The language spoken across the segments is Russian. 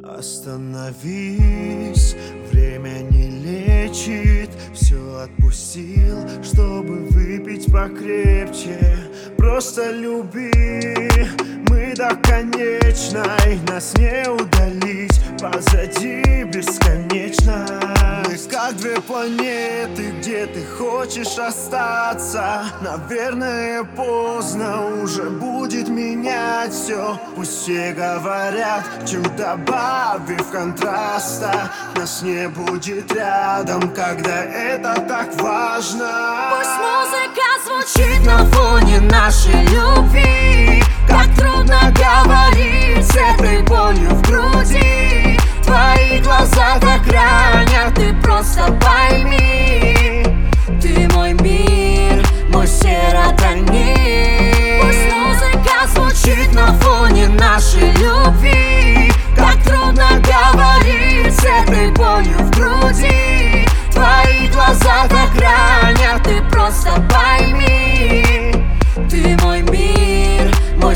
Остановись, время не лечит. Все отпустил, чтобы выпить покрепче. Просто люби, мы до конечной. Нас не удалить, позади бесконечно. Мы как две планеты, где ты хочешь остаться. Наверное, поздно уже будет менять все. Пусть все говорят, чем добавив контраста. Нас не будет рядом, когда это так важно. Пусть музыка звучит на фоне нашей любви. Как трудно говорить с этой болью в груди. Твои глаза так ранят, ты просто пойми. Ты мой мир, мой серотонин. Пусть музыка звучит на фоне нашей любви. Как трудно говорить с этой болью в груди. Твои глаза так ранят, ты просто пойми. Ты мой мир, мой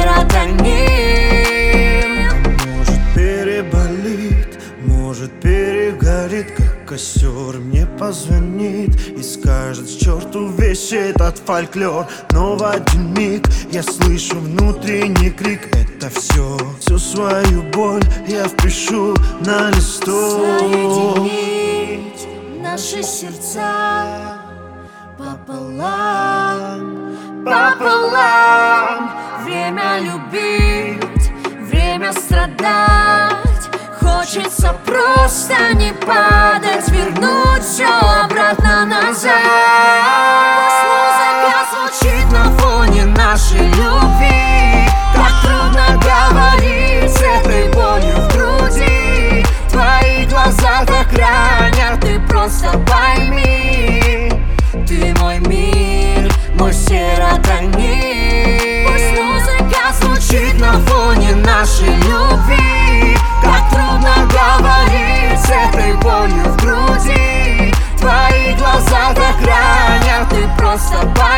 серотонин. Может переболит, может перегорит, как костер. Мне позвонит и скажет: к черту весь этот фольклор. Но в один миг я слышу внутренний крик. Это всю свою боль я впишу на листок. Соединить наши сердца пополам, пополам. Время любить, время страдать. Хочется просто не падать, вернуть все обратно назад. Пусть музыка звучит на фоне нашей любви. Как трудно говорить с этой болью в груди. Твои глаза так ранят, ты просто пойми. Ты мой мир, мой серотонин. Пусть музыка звучит на фоне нашей любви. Как трудно говорить с этой болью в груди. Твои глаза так ранят, ты просто пойми.